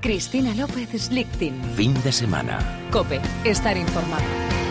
Cristina López Slichting. Fin de semana. COPE. Estar informado.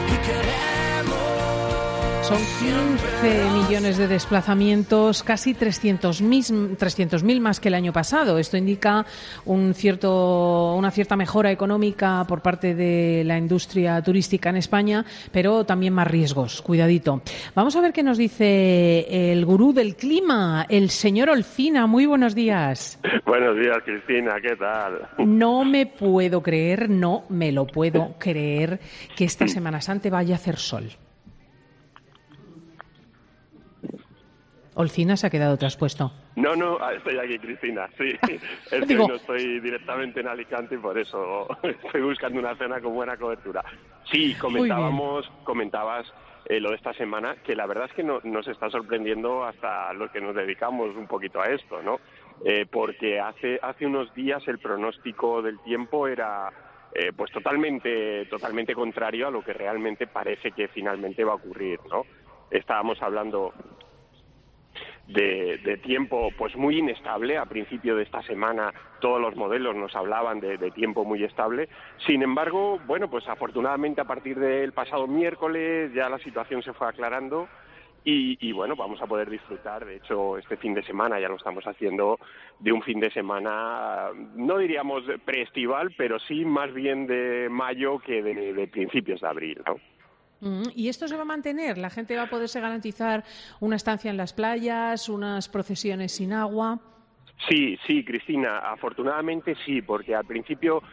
Son 15 millones de desplazamientos, casi 300.000 más que el año pasado. Esto indica una cierta mejora económica por parte de la industria turística en España, pero también más riesgos. Cuidadito. Vamos a ver qué nos dice el gurú del clima, el señor Olcina. Muy buenos días. Buenos días, Cristina. ¿Qué tal? No me lo puedo creer que esta Semana Santa vaya a hacer sol. Olcina se ha quedado traspuesto. No, estoy aquí, Cristina, sí. Es que hoy no estoy directamente en Alicante y por eso estoy buscando una zona con buena cobertura. Sí, comentabas lo de esta semana, que la verdad es que nos está sorprendiendo hasta los que nos dedicamos un poquito a esto, ¿no? Porque hace unos días el pronóstico del tiempo era pues totalmente contrario a lo que realmente parece que finalmente va a ocurrir, ¿no? Estábamos hablando de tiempo pues muy inestable. A principio de esta semana todos los modelos nos hablaban de tiempo muy estable. Sin embargo, bueno, pues afortunadamente a partir del pasado miércoles ya la situación se fue aclarando y bueno, vamos a poder disfrutar. De hecho, este fin de semana ya lo estamos haciendo, de un fin de semana, no diríamos preestival, pero sí más bien de mayo que de principios de abril, ¿no? ¿Y esto se va a mantener? ¿La gente va a poderse garantizar una estancia en las playas, unas procesiones sin agua? Sí, Cristina, afortunadamente sí, porque al principio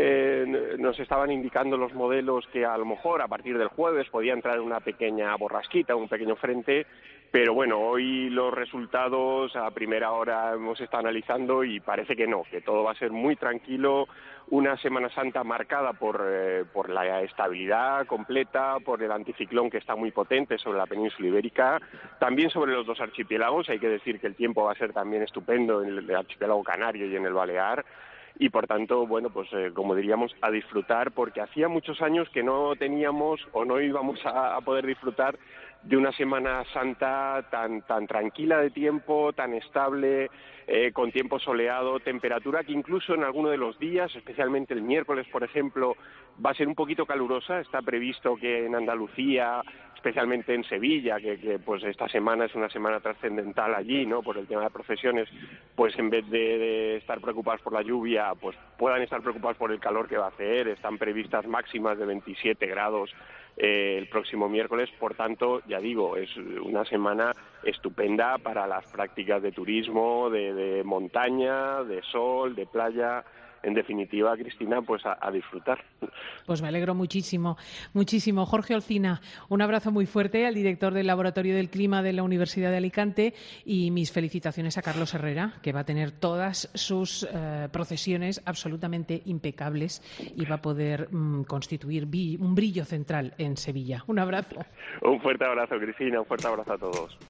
nos estaban indicando los modelos que a lo mejor a partir del jueves podía entrar una pequeña borrasquita, un pequeño frente, pero bueno, hoy los resultados a primera hora hemos estado analizando y parece que no, que todo va a ser muy tranquilo, una Semana Santa marcada por la estabilidad completa, por el anticiclón que está muy potente sobre la península ibérica, también sobre los dos archipiélagos. Hay que decir que el tiempo va a ser también estupendo en el archipiélago canario y en el Balear, y por tanto, bueno, pues como diríamos, a disfrutar, porque hacía muchos años que no teníamos o no íbamos a poder disfrutar de una Semana Santa tan tranquila de tiempo, tan estable, con tiempo soleado, temperatura que incluso en alguno de los días, especialmente el miércoles, por ejemplo, va a ser un poquito calurosa. Está previsto que en Andalucía, especialmente en Sevilla, que pues esta semana es una semana trascendental allí, ¿no?, por el tema de procesiones, pues en vez de estar preocupados por la lluvia, pues puedan estar preocupados por el calor que va a hacer. Están previstas máximas de 27 grados el próximo miércoles. Por tanto, ya digo, es una semana estupenda para las prácticas de turismo, de montaña, de sol, de playa. En definitiva, Cristina, pues a disfrutar. Pues me alegro muchísimo. Jorge Olcina, un abrazo muy fuerte al director del Laboratorio del Clima de la Universidad de Alicante, y mis felicitaciones a Carlos Herrera, que va a tener todas sus procesiones absolutamente impecables y va a poder constituir un brillo central en Sevilla. Un abrazo. Un fuerte abrazo, Cristina, un fuerte abrazo a todos.